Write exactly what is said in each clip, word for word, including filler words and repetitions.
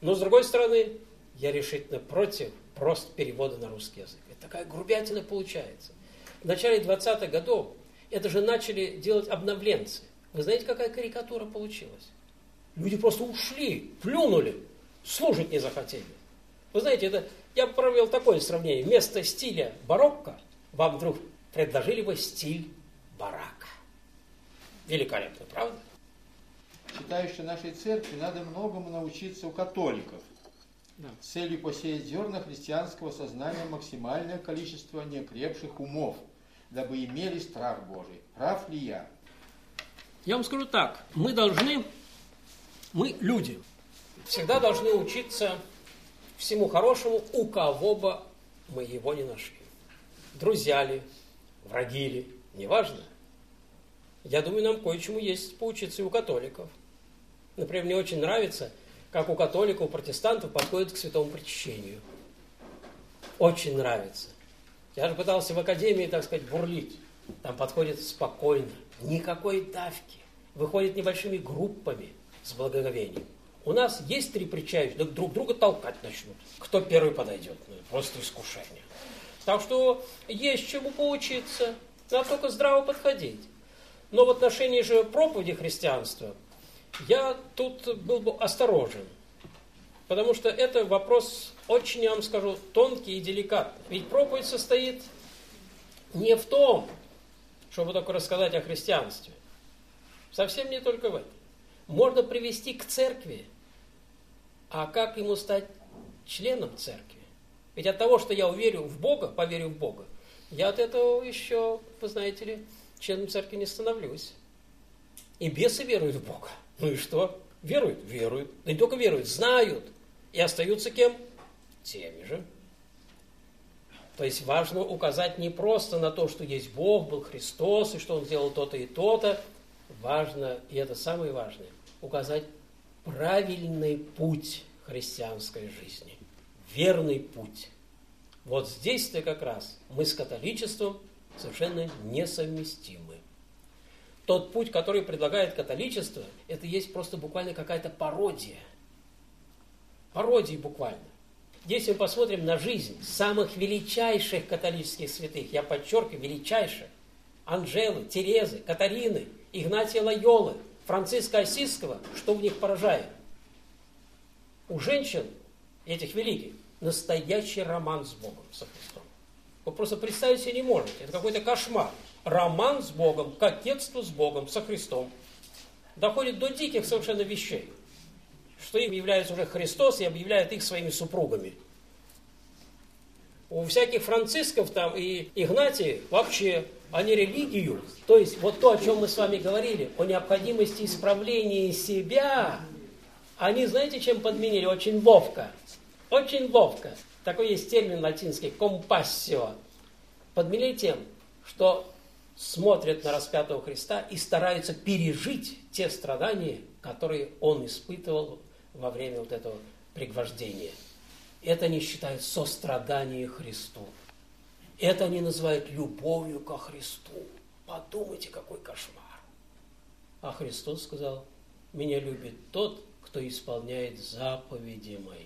Но, с другой стороны, я решительно против просто перевода на русский язык. Это такая грубятина получается. В начале двадцатых годов это же начали делать обновленцы. Вы знаете, какая карикатура получилась? Люди просто ушли, плюнули, слушать не захотели. Вы знаете, это я провел такое сравнение. Вместо стиля барокко вам вдруг предложили бы стиль барака. Великолепно, правда? Считаю, что нашей церкви надо многому научиться у католиков. Да. С целью посеять зерна христианского сознания максимальное количество неокрепших умов, дабы имели страх Божий. Прав ли я? Я вам скажу так. Мы должны, мы люди, всегда должны учиться всему хорошему, у кого бы мы его не нашли. Друзья ли, враги ли, неважно. Я думаю, нам кое-чему есть поучиться и у католиков. Например, мне очень нравится, как у католиков, у протестантов подходят к святому причащению. Очень нравится. Я же пытался в академии, так сказать, бурлить. Там подходит спокойно, никакой давки. Выходят небольшими группами с благоговением. У нас есть три причащающих, друг друга толкать начнут. Кто первый подойдет? Ну, просто искушение. Так что есть чему поучиться. Надо только здраво подходить. Но в отношении же проповеди христианства я тут был бы осторожен. Потому что это вопрос очень, я вам скажу, тонкий и деликатный. Ведь проповедь состоит не в том, чтобы только рассказать о христианстве. Совсем не только в этом. Можно привести к церкви, а как ему стать членом церкви? Ведь от того, что я уверю в Бога, поверю в Бога, я от этого еще, вы знаете ли, членом церкви не становлюсь. И бесы веруют в Бога. Ну и что? Веруют? Веруют. Да не только веруют, знают. И остаются кем? Теми же. То есть важно указать не просто на то, что есть Бог, был Христос, и что Он сделал то-то и то-то. Важно, и это самое важное, указать правильный путь христианской жизни. Верный путь. Вот здесь-то как раз мы с католичеством совершенно несовместимы. Тот путь, который предлагает католичество, это есть просто буквально какая-то пародия. Пародия буквально. Если мы посмотрим на жизнь самых величайших католических святых, я подчеркиваю, величайших, Анжелы, Терезы, Катарины, Игнатия Лойолы, Франциска Осиского, что в них поражает? У женщин, этих великих, настоящий роман с Богом, со Христом. Вы просто представить себе не можете. Это какой-то кошмар. Роман с Богом, кокетство с Богом, со Христом. Доходит до диких совершенно вещей. Что им является уже Христос и объявляет их своими супругами. У всяких Францисков там и Игнатий вообще они религию, то есть вот то, о чем мы с вами говорили, о необходимости исправления себя, они, знаете, чем подменили? Очень ловко. Очень ловко. Такой есть термин латинский, компассио. Подменили тем, что смотрят на распятого Христа и стараются пережить те страдания, которые Он испытывал во время вот этого пригвождения. Это они считают сострадание Христу. Это они называют любовью ко Христу. Подумайте, какой кошмар. А Христос сказал: меня любит тот, кто исполняет заповеди мои.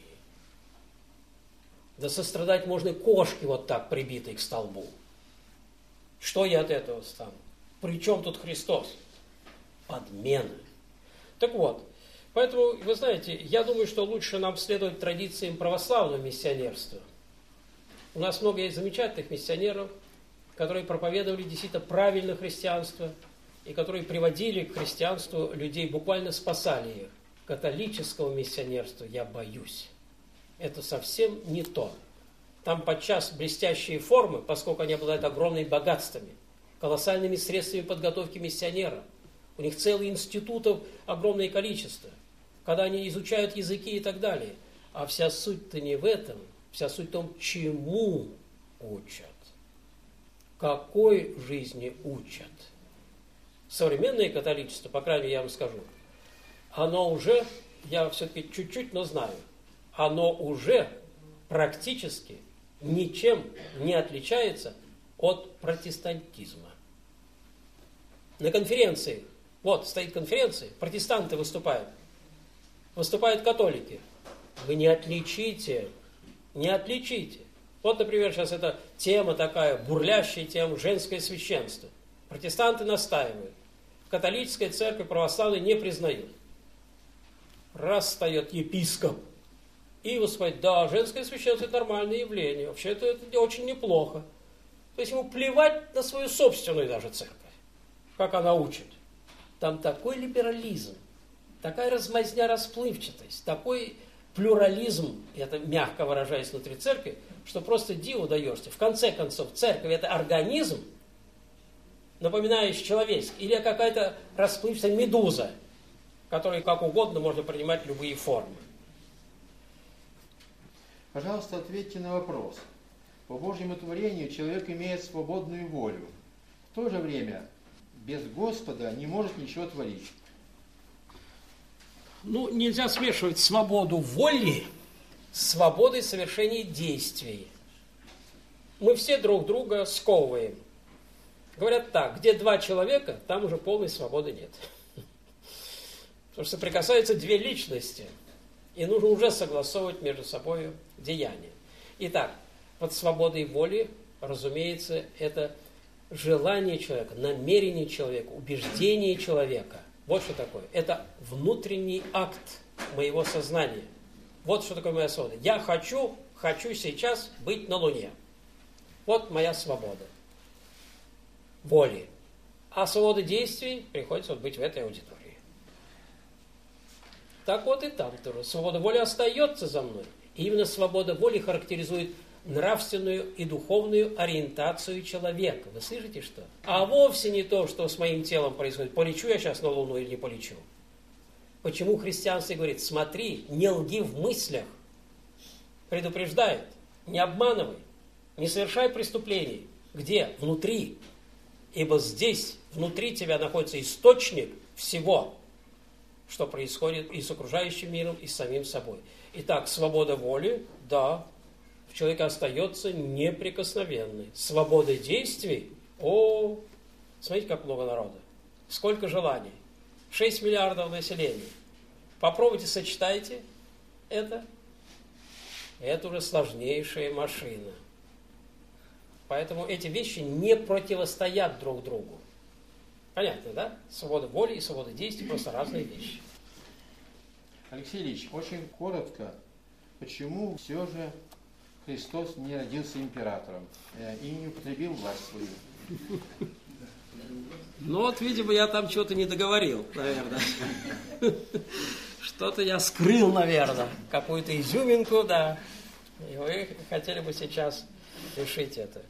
Да сострадать можно кошке вот так, прибитой к столбу. Что я от этого стану? При чем тут Христос? Подмена. Так вот, поэтому, вы знаете, я думаю, что лучше нам следовать традициям православного миссионерства. У нас много есть замечательных миссионеров, которые проповедовали действительно правильное христианство и которые приводили к христианству людей, буквально спасали их. Католического миссионерства я боюсь. Это совсем не то. Там подчас блестящие формы, поскольку они обладают огромными богатствами, колоссальными средствами подготовки миссионеров. У них целых институтов огромное количество, когда они изучают языки и так далее. А вся суть-то не в этом. Вся суть в том, чему учат. Какой жизни учат. Современное католичество, по крайней мере, я вам скажу, оно уже, я все-таки чуть-чуть, но знаю, оно уже практически ничем не отличается от протестантизма. На конференции, вот стоит конференция, протестанты выступают, выступают католики. Вы не отличите, не отличите. Вот, например, сейчас эта тема такая, бурлящая тема, женское священство. Протестанты настаивают. В католической церкви православные не признают. Раз встает епископ, и воспоет, да, женское священство – это нормальное явление. Вообще это, это очень неплохо. То есть ему плевать на свою собственную даже церковь, как она учит. Там такой либерализм, такая размазня, расплывчатость, такой плюрализм, это мягко выражаясь внутри церкви, что просто диву даешься. В конце концов, церковь – это организм, напоминающий человеческий, или какая-то расплывчатая медуза, которой как угодно можно принимать любые формы. Пожалуйста, ответьте на вопрос. По Божьему творению человек имеет свободную волю. В то же время без Господа не может ничего творить. Ну, нельзя смешивать свободу воли с свободой совершения действий. Мы все друг друга сковываем. Говорят так, где два человека, там уже полной свободы нет. Потому что соприкасаются две личности, и нужно уже согласовывать между собой деяния. Итак, под свободой воли, разумеется, это желание человека, намерение человека, убеждение человека. Вот что такое. Это внутренний акт моего сознания. Вот что такое моя свобода. Я хочу, хочу сейчас быть на Луне. Вот моя свобода воли. А свобода действий приходится вот быть в этой аудитории. Так вот и там тоже. Свобода воли остается за мной. И именно свобода воли характеризует нравственную и духовную ориентацию человека. Вы слышите, что? А вовсе не то, что с моим телом происходит. Полечу я сейчас на Луну или не полечу. Почему христианство говорит, смотри, не лги в мыслях. Предупреждает, не обманывай, не совершай преступлений. Где? Внутри. Ибо здесь, внутри тебя находится источник всего, что происходит и с окружающим миром, и с самим собой. Итак, свобода воли, да, в человеке остается неприкосновенной. Свобода действий, о, смотрите, как много народа. Сколько желаний. шесть миллиардов населения. Попробуйте, сочетайте это. Это уже сложнейшая машина. Поэтому эти вещи не противостоят друг другу. Понятно, да? Свобода воли и свобода действий просто разные вещи. Алексей Ильич, очень коротко, почему все же Христос не родился императором и не употребил власть свою? Ну вот, видимо, я там что-то не договорил, наверное. Что-то я скрыл, наверное, какую-то изюминку, да. И вы хотели бы сейчас решить это.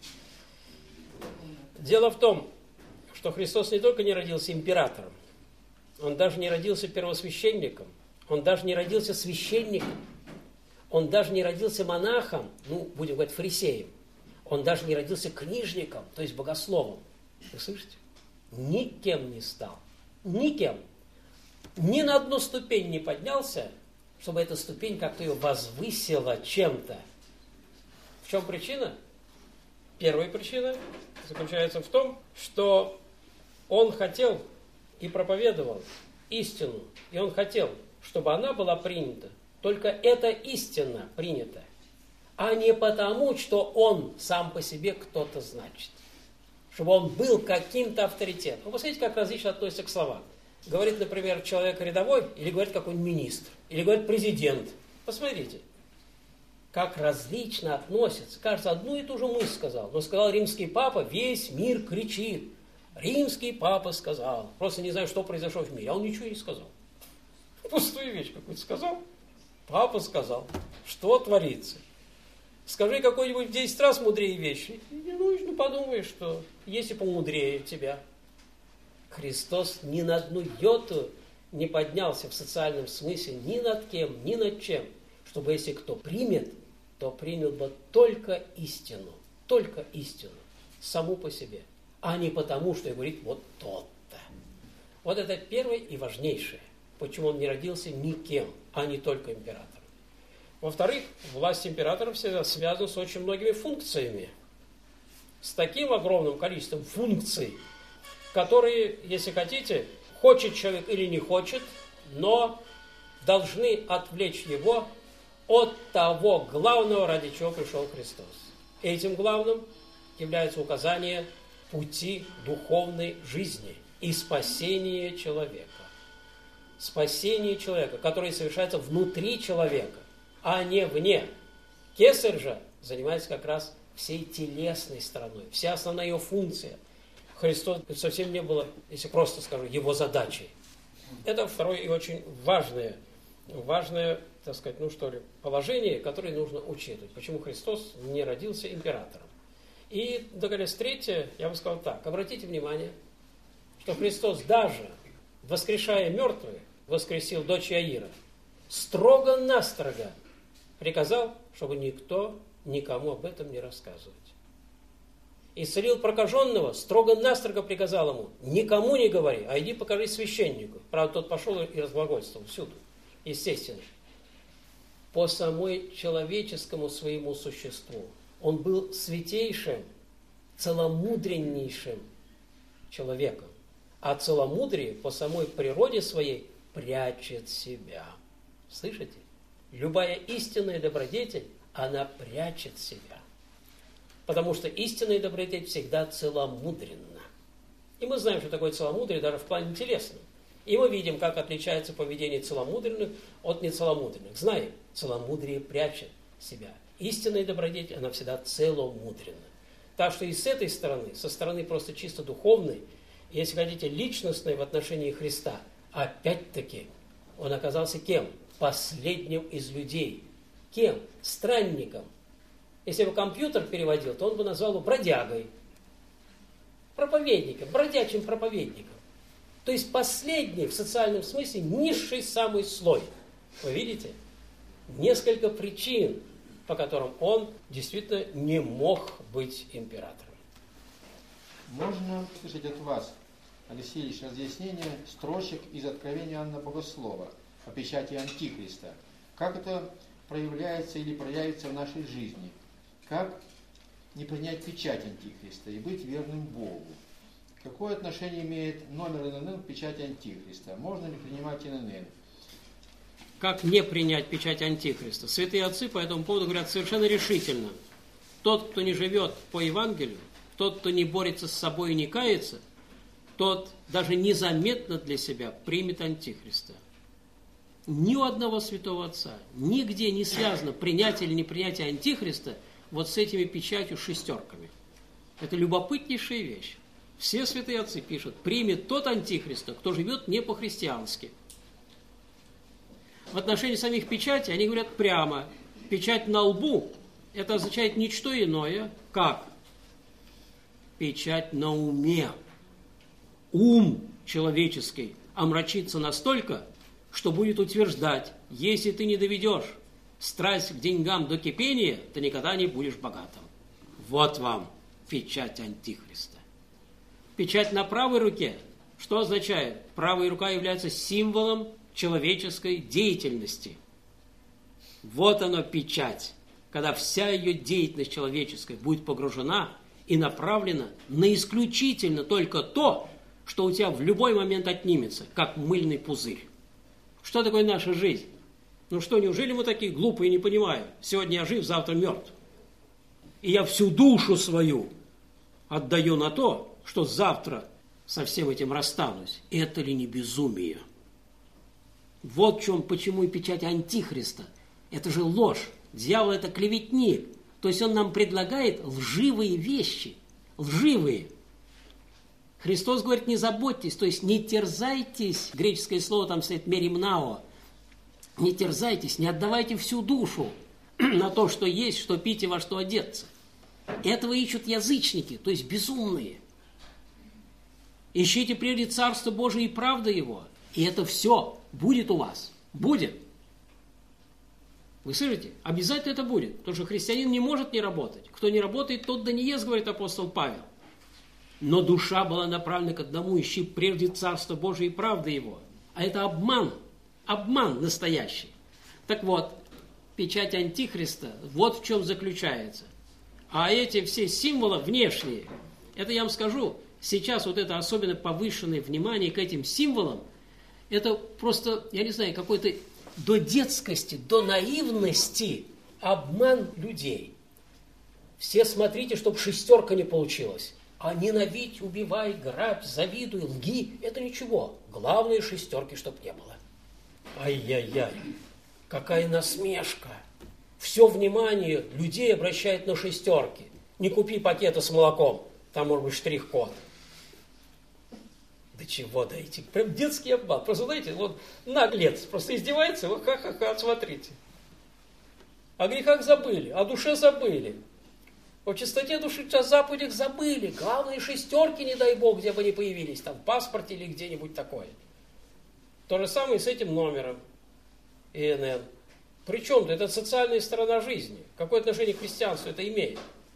Дело в том, что Христос не только не родился императором, Он даже не родился первосвященником, Он даже не родился священником, Он даже не родился монахом, ну, будем говорить, фарисеем. Он даже не родился книжником, то есть богословом. Вы слышите? Никем не стал. Никем. Ни на одну ступень не поднялся, чтобы эта ступень как-то ее возвысила чем-то. В чем причина? Первая причина заключается в том, что он хотел и проповедовал истину. И он хотел, чтобы она была принята. Только эта истина принята. А не потому, что он сам по себе кто-то значит. Чтобы он был каким-то авторитетом. Вы посмотрите, как различно относится к словам. Говорит, например, человек рядовой, или говорит какой-нибудь министр, или говорит президент. Посмотрите, как различно относятся. Кажется, одну и ту же мысль сказал. Но сказал римский папа, весь мир кричит. Римский папа сказал. Просто не знаю, что произошло в мире. А он ничего не сказал. Пустую вещь какую-то сказал. Папа сказал. Что творится? Скажи какой-нибудь в десять раз мудрее вещи. Ну, ну подумаешь, что есть и помудрее тебя. Христос ни на одну йоту не поднялся в социальном смысле ни над кем, ни над чем. Чтобы если кто примет, то принял бы только истину. Только истину. Саму по себе. А не потому, что говорит вот тот-то. Вот это первое и важнейшее. Почему он не родился никем, а не только императором. Во-вторых, власть императора всегда связана с очень многими функциями. С таким огромным количеством функций, которые, если хотите, хочет человек или не хочет, но должны отвлечь его от того главного, ради чего пришел Христос. Этим главным является указание пути духовной жизни и спасения человека. Спасение человека, которое совершается внутри человека, а не вне. Кесарь же занимается как раз всей телесной стороной, вся основная ее функция. Христос совсем не было, если просто скажу, его задачей. Это второе и очень важное, важное, так сказать, ну что ли, положение, которое нужно учитывать. Почему Христос не родился императором. И, наконец, третье, я бы сказал так. Обратите внимание, что Христос даже, воскрешая мертвых, воскресил дочь Иаира, строго-настрого приказал, чтобы никто никому об этом не рассказывать. Исцелил прокаженного, строго-настрого приказал ему, никому не говори, а иди покажи священнику. Правда, тот пошел и разглагольствовал всюду, естественно. По самой человеческому своему существу он был святейшим, целомудреннейшим человеком. А целомудрие по самой природе своей прячет себя. Слышите? Любая истинная добродетель, она прячет себя. Потому что истинная добродетель всегда целомудренна. И мы знаем, что такое целомудрие даже в плане телесном. И мы видим, как отличается поведение целомудренных от нецеломудренных. Знаем, целомудрие прячет себя. Истинная добродетель, она всегда целомудренна. Так что и с этой стороны, со стороны просто чисто духовной, если хотите, личностной в отношении Христа, опять-таки, он оказался кем? Последним из людей. Кем? Странником. Если бы компьютер переводил, то он бы назвал его бродягой. Проповедником, бродячим проповедником. То есть последний в социальном смысле низший самый слой. Вы видите? Несколько причин, по которым он действительно не мог быть императором. Можно слышать от вас, Алексей Ильич, разъяснение строчек из Откровения Иоанна Богослова о печати Антихриста. Как это проявляется или проявится в нашей жизни? Как не принять печать Антихриста и быть верным Богу? Какое отношение имеет номер эн эн эн к печати Антихриста? Можно ли принимать эн эн эн? Как не принять печать Антихриста? Святые отцы по этому поводу говорят совершенно решительно. Тот, кто не живет по Евангелию, тот, кто не борется с собой и не кается, тот даже незаметно для себя примет Антихриста. Ни у одного святого отца нигде не связано принятие или непринятие Антихриста вот с этими печатью шестерками. Это любопытнейшая вещь. Все святые отцы пишут, примет тот Антихриста, кто живет не по-христиански. В отношении самих печатей они говорят прямо, печать на лбу, это означает ничто иное, как печать на уме. Ум человеческий омрачится настолько, что будет утверждать, если ты не доведешь страсть к деньгам до кипения, ты никогда не будешь богатым. Вот вам печать Антихриста. Печать на правой руке, что означает? Правая рука является символом человеческой деятельности. Вот оно печать, когда вся ее деятельность человеческая будет погружена и направлена на исключительно только то, что у тебя в любой момент отнимется, как мыльный пузырь. Что такое наша жизнь? Ну что, неужели мы такие глупые, не понимаем? Сегодня я жив, завтра мертв. И я всю душу свою отдаю на то, что завтра со всем этим расстанусь. Это ли не безумие? Вот в чем, почему и печать Антихриста. Это же ложь. Дьявол – это клеветник. То есть он нам предлагает лживые вещи. Лживые. Христос говорит, не заботьтесь, то есть не терзайтесь. Греческое слово там стоит меримнао. Не терзайтесь, не отдавайте всю душу на то, что есть, что пить и во что одеться. Этого ищут язычники, то есть безумные. Ищите прежде Царство Божие и правда Его, и это все будет у вас. Будет. Вы слышите? Обязательно это будет, потому что христианин не может не работать. Кто не работает, тот да не ест, говорит апостол Павел. Но душа была направлена к одному, ищи прежде Царство Божие и правда Его. А это обман, обман настоящий. Так вот, печать Антихриста, вот в чем заключается. А эти все символы внешние, это я вам скажу, сейчас вот это особенно повышенное внимание к этим символам, это просто, я не знаю, какой-то до детскости, до наивности обман людей. Все смотрите, чтобы шестерка не получилась. А ненавидь, убивай, грабь, завидуй, лги – это ничего. Главное, шестерки, чтоб не было. Ай-яй-яй, какая насмешка. Все внимание людей обращает на шестерки. Не купи пакета с молоком, там может быть штрих-код. До чего дойти? Прям детский обман. Просто, знаете, вот наглец просто издевается, вот ха-ха-ха, смотрите. О грехах забыли, о душе забыли. О чистоте души, о заповедях забыли. Главные шестерки, не дай Бог, где бы они появились, там в паспорте или где-нибудь такое. То же самое с этим номером И Н Н. Причем-то это социальная сторона жизни. Какое отношение к христианству это имеет?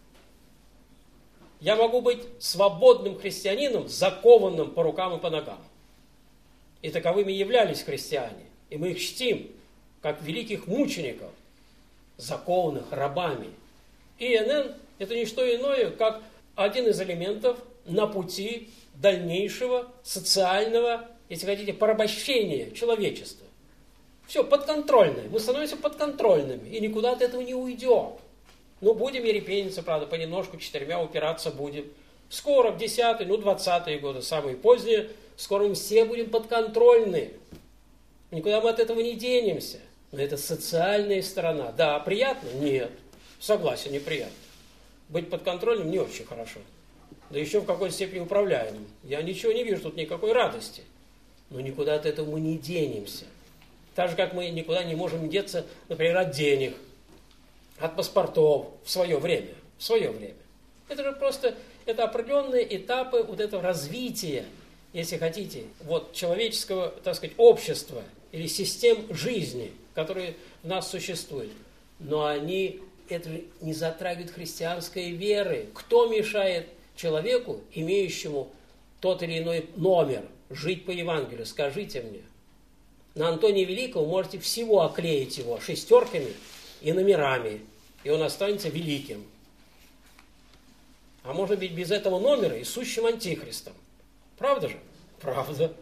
Я могу быть свободным христианином, закованным по рукам и по ногам. И таковыми являлись христиане. И мы их чтим, как великих мучеников, закованных рабами. И Н Н – это не что иное, как один из элементов на пути дальнейшего социального, если хотите, порабощения человечества. Все подконтрольное. Мы становимся подконтрольными, и никуда от этого не уйдем. Ну, будем ерепениться, правда, понемножку, четырьмя упираться будем. Скоро, в десятые, ну, двадцатые годы, самые поздние, скоро мы все будем подконтрольны. Никуда мы от этого не денемся. Но это социальная сторона. Да, приятно? Нет. Согласен, неприятно. Быть подконтрольным не очень хорошо. Да еще в какой-то степени управляемым. Я ничего не вижу, тут никакой радости. Но никуда от этого мы не денемся. Так же, как мы никуда не можем деться, например, от денег, от паспортов в свое время. В свое время. Это же просто это определенные этапы вот этого развития, если хотите, вот человеческого, так сказать, общества или систем жизни, которые в нас существуют. Но они это не затрагивают христианской веры. Кто мешает человеку, имеющему тот или иной номер, жить по Евангелию? Скажите мне. На Антония Великого можете всего оклеить его шестерками и номерами, и он останется великим. А может быть без этого номера и сущим антихристом. Правда же? Правда.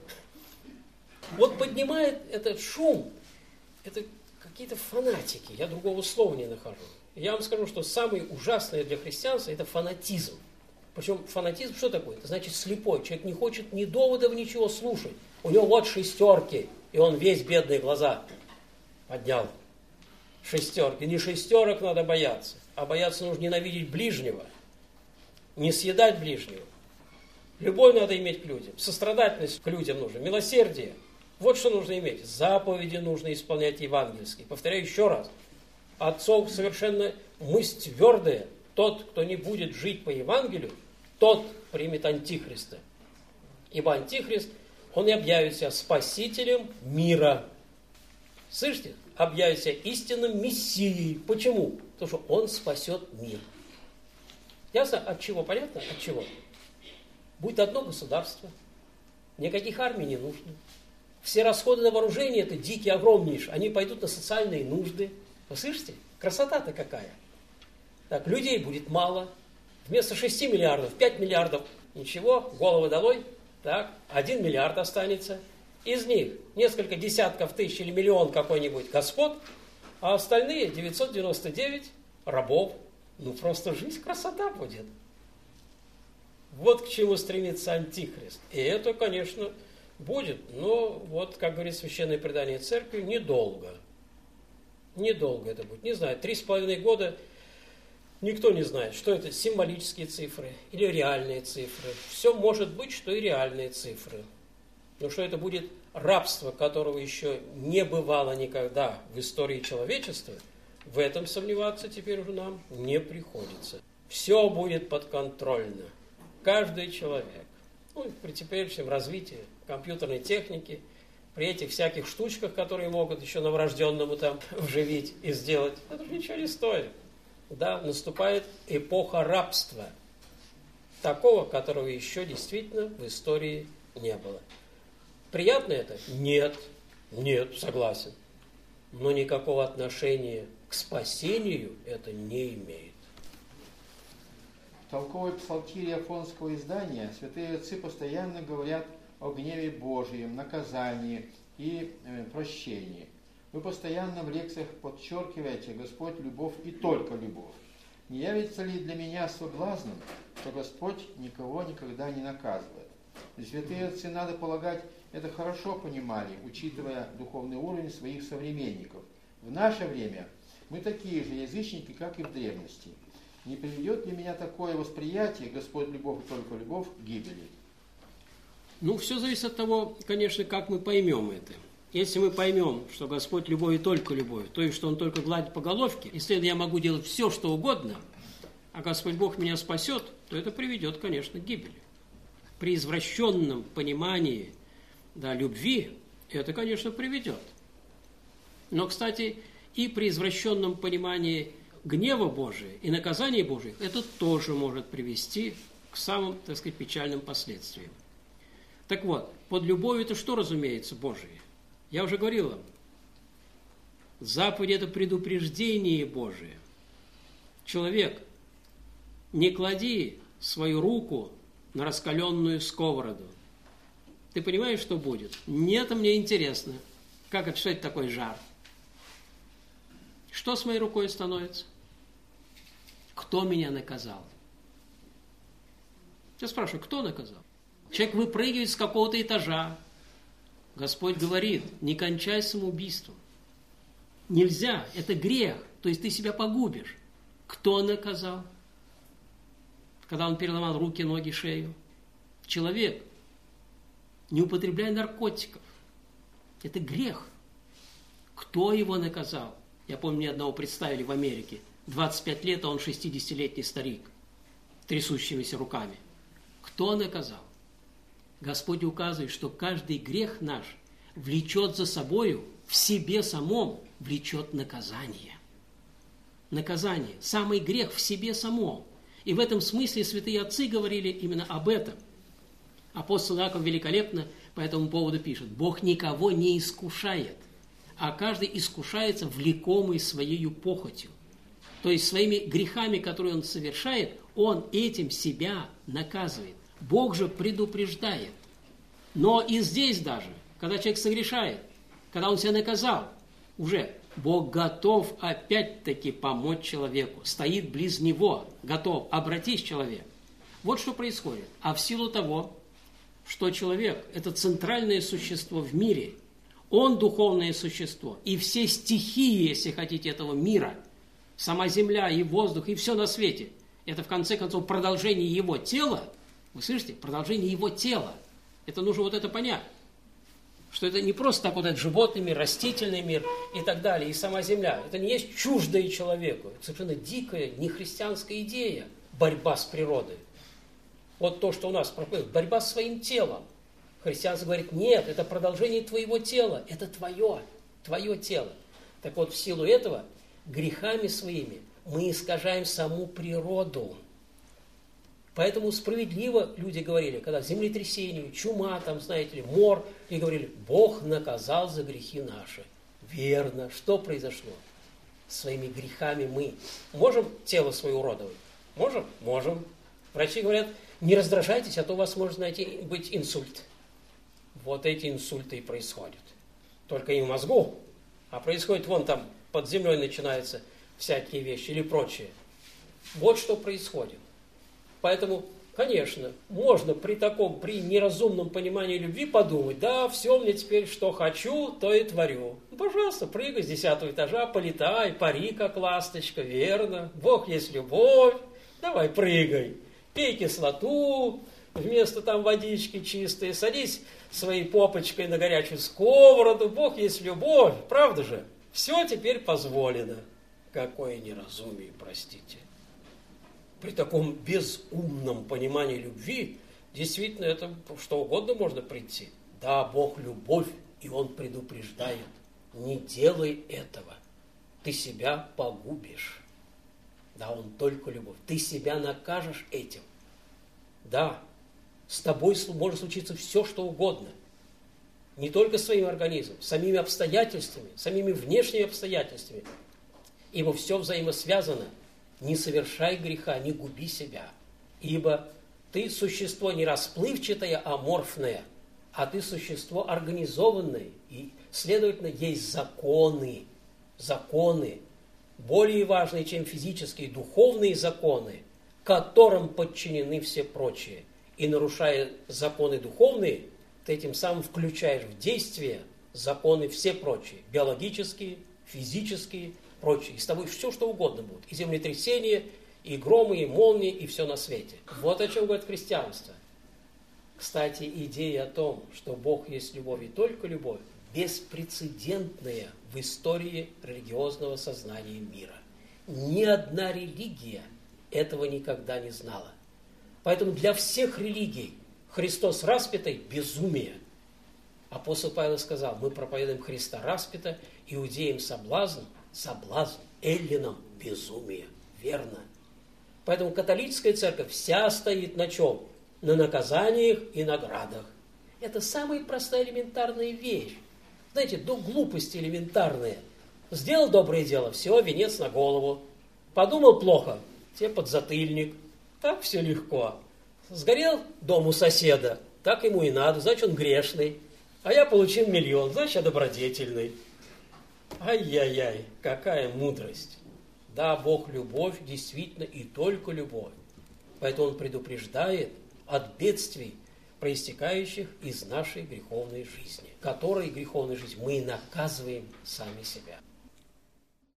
Вот поднимает этот шум, это какие-то фанатики, я другого слова не нахожу. Я вам скажу, что самое ужасное для христианства – это фанатизм. Причем фанатизм что такое? Это значит слепой. Человек не хочет ни доводов, ничего слушать. У него вот шестерки, и он весь бедные глаза поднял. Шестерки. Не шестерок надо бояться, а бояться нужно ненавидеть ближнего, не съедать ближнего. Любовь надо иметь к людям, сострадательность к людям нужно, милосердие. Вот что нужно иметь. Заповеди нужно исполнять евангельские. Повторяю еще раз. Отцов совершенно мысль твердая. Тот, кто не будет жить по Евангелию, тот примет антихриста. Ибо антихрист, он и объявит себя спасителем мира. Слышите? Объявит себя истинным мессией. Почему? Потому что он спасет мир. Ясно? От чего? Понятно? От чего? Будет одно государство. Никаких армий не нужно. Все расходы на вооружение, это дикие, огромнейшие. Они пойдут на социальные нужды. Вы слышите? Красота-то какая. Так, людей будет мало. Вместо шести миллиардов, пять миллиардов. Ничего, головы долой. Так, один миллиард останется. Из них несколько десятков тысяч или миллион какой-нибудь господ, а остальные девятьсот девяносто девять рабов. Ну, просто жизнь, красота будет. Вот к чему стремится антихрист. И это, конечно, будет. Но, вот, как говорит Священное предание Церкви, недолго. Недолго это будет. Не знаю, три с половиной года никто не знает, что это символические цифры или реальные цифры. Все может быть, что и реальные цифры. Но что это будет рабство, которого еще не бывало никогда в истории человечества, в этом сомневаться теперь уже нам не приходится. Все будет подконтрольно. Каждый человек. Ну, при теперешнем развитии компьютерной техники, при этих всяких штучках, которые могут еще новорожденному там вживить и сделать, это же ничего не стоит. Да, наступает эпоха рабства. Такого, которого еще действительно в истории не было. Приятно это? Нет. Нет, согласен. Но никакого отношения к спасению это не имеет. В толковой псалтире афонского издания святые отцы постоянно говорят о гневе Божьем, наказании и э, прощении. Вы постоянно в лекциях подчеркиваете «Господь – любовь и только любовь». Не явится ли для меня соблазном, что Господь никого никогда не наказывает? И святые отцы, надо полагать, это хорошо понимали, учитывая духовный уровень своих современников. В наше время мы такие же язычники, как и в древности. Не приведет ли меня такое восприятие «Господь – любовь и только любовь» к гибели? Ну, все зависит от того, конечно, как мы поймем это. Если мы поймем, что Господь любовь и только любовь, то есть, что Он только гладит по головке, и, следовательно, я могу делать все, что угодно, а Господь Бог меня спасет, то это приведет, конечно, к гибели. При извращенном понимании, да, любви это, конечно, приведет. Но, кстати, и при извращенном понимании гнева Божия и наказания Божьих это тоже может привести к самым, так сказать, печальным последствиям. Так вот, под любовью это что разумеется Божие? Я уже говорил вам, заповедь – это предупреждение Божие. Человек, не клади свою руку на раскаленную сковороду. Ты понимаешь, что будет? Нет, мне интересно. Как это, что это такой жар? Что с моей рукой становится? Кто меня наказал? Я спрашиваю, кто наказал? Человек выпрыгивает с какого-то этажа. Господь говорит, не кончай самоубийством. Нельзя, это грех, то есть ты себя погубишь. Кто наказал? Когда он переломал руки, ноги, шею. Человек, не употребляй наркотиков. Это грех. Кто его наказал? Я помню, мне одного представили в Америке. двадцать пять лет, а он шестидесятилетний старик, трясущимися руками. Кто наказал? Господь указывает, что каждый грех наш влечет за собою, в себе самом влечет наказание. Наказание. Самый грех в себе самом. И в этом смысле святые отцы говорили именно об этом. Апостол Иаков великолепно по этому поводу пишет: Бог никого не искушает, а каждый искушается влекомый своей похотью. То есть своими грехами, которые он совершает, он этим себя наказывает. Бог же предупреждает. Но и здесь даже, когда человек согрешает, когда он себя наказал, уже Бог готов опять-таки помочь человеку. Стоит близ него, готов. Обратись, человек. Вот что происходит. А в силу того, что человек – это центральное существо в мире, он духовное существо, и все стихии, если хотите, этого мира, сама земля и воздух, и все на свете, это в конце концов продолжение его тела. Вы слышите? Продолжение его тела. Это нужно вот это понять. Что это не просто так вот этот животный мир, растительный мир и так далее, и сама земля. Это не есть чуждое человеку. Это совершенно дикая, нехристианская идея. Борьба с природой. Вот то, что у нас происходит. Борьба с своим телом. Христианство говорит, нет, это продолжение твоего тела. Это твое, твое тело. Так вот, в силу этого, грехами своими мы искажаем саму природу. Поэтому справедливо люди говорили, когда землетрясение, чума, там, знаете ли, мор, и говорили, Бог наказал за грехи наши. Верно. Что произошло? Своими грехами мы можем тело свое уродовать? Можем? Можем. Врачи говорят, не раздражайтесь, а то у вас может найти, быть инсульт. Вот эти инсульты и происходят. Только не в мозгу, а происходит вон там, под землей начинаются всякие вещи или прочее. Вот что происходит. Поэтому, конечно, можно при таком, при неразумном понимании любви подумать, да, все, мне теперь что хочу, то и творю. Ну, пожалуйста, прыгай с десятого этажа, полетай, пари, как ласточка, верно. Бог есть любовь, давай прыгай. Пей кислоту, вместо там водички чистой, садись своей попочкой на горячую сковороду, Бог есть любовь, правда же? Все теперь позволено. Какое неразумие, простите. При таком безумном понимании любви, действительно, это что угодно можно прийти. Да, Бог любовь, и Он предупреждает. Не делай этого. Ты себя погубишь. Да, Он только любовь. Ты себя накажешь этим. Да, с тобой может случиться все, что угодно. Не только своим организмом, самими обстоятельствами, самими внешними обстоятельствами. Ибо все взаимосвязано. Не совершай греха, не губи себя, ибо ты существо не расплывчатое, а аморфное. а ты существо организованное, и, следовательно, есть законы, законы, более важные, чем физические, духовные законы, которым подчинены все прочие. И нарушая законы духовные, ты этим самым включаешь в действие законы все прочие, биологические, физические, прочие. И с тобой все, что угодно будет. И землетрясения, и громы, и молнии, и все на свете. Вот о чем говорит христианство. Кстати, идея о том, что Бог есть любовь и только любовь, беспрецедентная в истории религиозного сознания мира. Ни одна религия этого никогда не знала. Поэтому для всех религий Христос распятый – безумие. Апостол Павел сказал, мы проповедуем Христа распята, иудеям соблазн, соблазн, эллинам безумие. Верно. Поэтому католическая церковь вся стоит на чем? На наказаниях и наградах. Это самая простая элементарная вещь. Знаете, до глупости элементарная. Сделал доброе дело, все, венец на голову. Подумал плохо, тебе подзатыльник. Так все легко. Сгорел дом у соседа, так ему и надо, значит он грешный. А я получил миллион, значит я добродетельный. Ай-яй-яй, какая мудрость. Да, Бог любовь, действительно, и только любовь. Поэтому Он предупреждает от бедствий, проистекающих из нашей греховной жизни, которой греховной жизнь мы наказываем сами себя.